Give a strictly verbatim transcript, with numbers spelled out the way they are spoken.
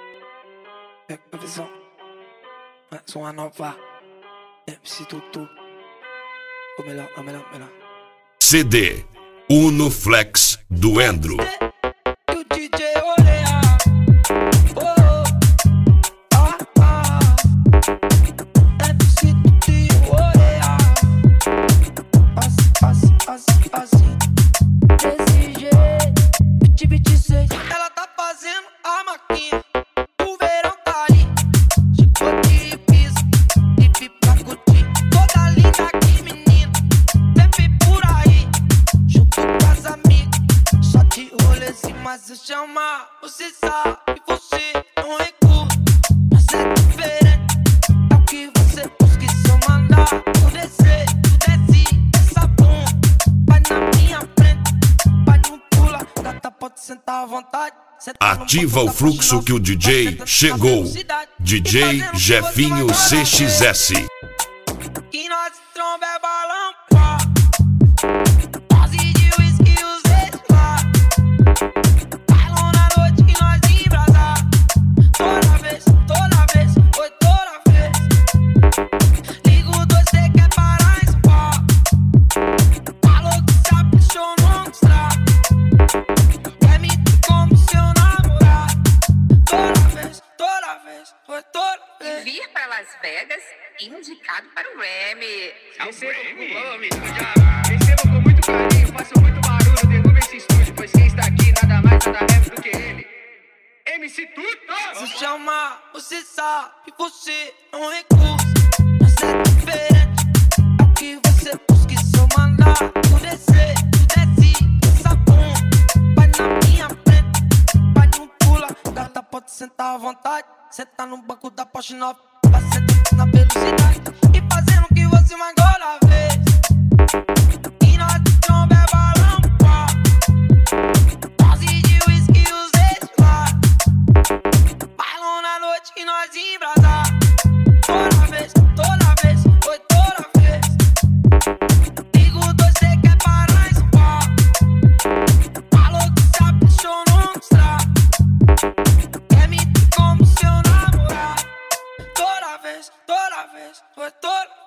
Pega a visão, mais uma nova. M C Tutu, o melhor, o melhor, o melhor. C D Uno Flex do Endro. E o D J Olea. Oh, ah, ah. M C Tutu Olea. Passe, passe, passe, passe. Desse jeito, vinte, vinte e seis. Ela tá fazendo a maquinha. O verão tá ali. Chegou de piso e pipa curtir. Toda linda aqui, menina. Sempre por aí. Junto com as amigas. Só de rolezinho, mas eu chamo. Você sabe que você não recua. Mas é diferente. É o que você busca. E se eu mandar tu descer, tu desce essa bunda. Vai na minha frente. Vai não pula. Gata, pode sentar à vontade. Ativa o fluxo que o D J chegou. D J Jefinho C X S. Que nós tromba é balão, pá. Dose de whisky, os dedos lá. Bailão na noite que nós embrasar. Toda vez, toda vez, foi toda vez. Liga o dois, cê quer parar em spa. Falou que se apaixonou no estrago. Quer me ter como seu namorado. Toda vez, toda vez, foi toda vez. Vir para Las Vegas, indicado para o Grammy. Recebo com, recebo com muito carinho, faço muito barulho, derruba esse estúdio, pois quem está aqui nada mais, nada menos do que ele. M C Tutu! Se chamar, você sabe que você não recusa. Mas é diferente, é o que você busca. E se eu mandar tu descer, tu desce essa bunda. Vai na minha frente, vai não pula. Gata, pode sentar à vontade. Senta no banco da Porsche nova. Vai sentar na velocidade e fazendo o que você mais gosta da vez. E nós de tromba é balão, pá. Dose de whisky, os dedos lá. Bailão na noite que nós embrasar. Toda vez, toda vez, foi toda vez. Liga o dois, cê quer parar em spa. Falou que se apaixonou no estrago. Quer me ter como seu namorado. Toda vez, toda vez, foi toda vez.